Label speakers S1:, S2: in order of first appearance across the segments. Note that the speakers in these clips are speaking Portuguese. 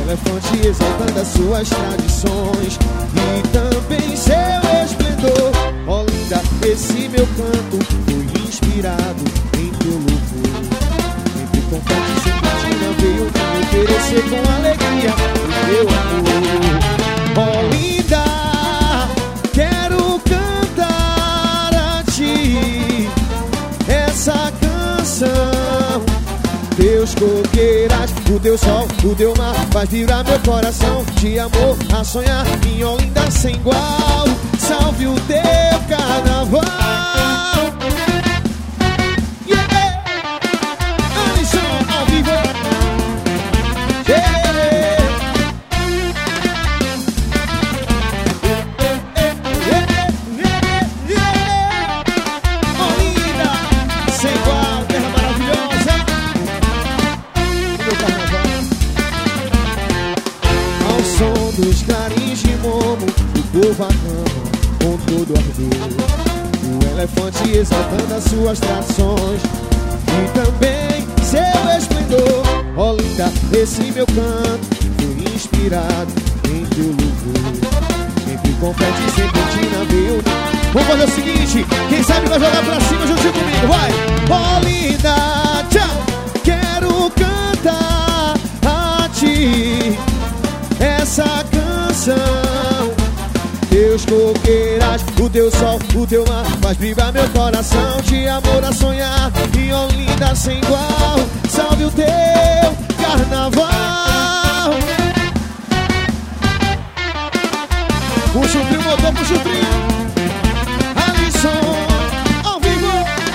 S1: elefante exaltando as suas tradições e também seu esplendor. Ó linda, esse meu canto foi inspirado em teu louvor. Entre confetes e platina veio me oferecer com alegria o teu amor. Ó linda, quero cantar a ti essa canção. Teus coqueiras, o teu sol, o teu mar faz vibrar meu coração de amor a sonhar em Olinda sem igual. Salve o teu carnaval. Yeah! Alisson ao vivo. Yeah! Olinda sem igual, terra maravilhosa. Ao som dos clarins de momo, o povo aclama com todo ardor. O elefante exaltando as suas tradições e também seu esplendor. Ó linda, esse meu canto foi inspirado em teu louvor. Entre confetes e cortina veio. Vamos fazer o seguinte, quem sabe vai jogar pra cima juntinho comigo, vai! Ó linda, tchau! Quero cantar a ti essa canção. Teus coqueiras, o teu sol, o teu mar faz vibrar meu coração de amor a sonhar em Olinda sem igual. Salve o teu carnaval. Puxa o trio, motor, puxa o trio. Alisson ao vivo.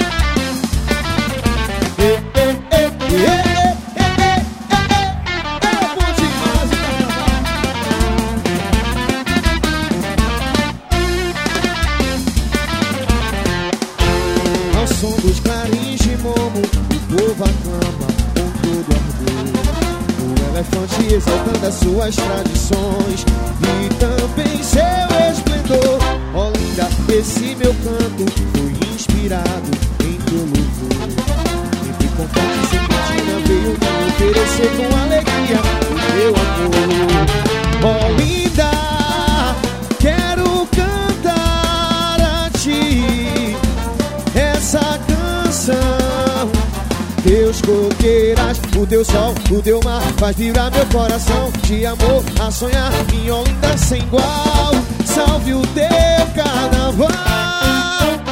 S1: Ao som dos clarins de momo, o povo aclama com todo ardor. O elefante exaltando as suas tradições e também seu esplendor. Ó linda, esse meu canto foi inspirado em teu louvor. Entre confetes e platina veio me oferecer com alegria o teu amor. Ó linda, quero cantar a ti essa canção. Teus coqueiras, o teu sol, o teu mar faz vibrar meu coração de amor a sonhar em Olinda sem igual. Salve o teu carnaval.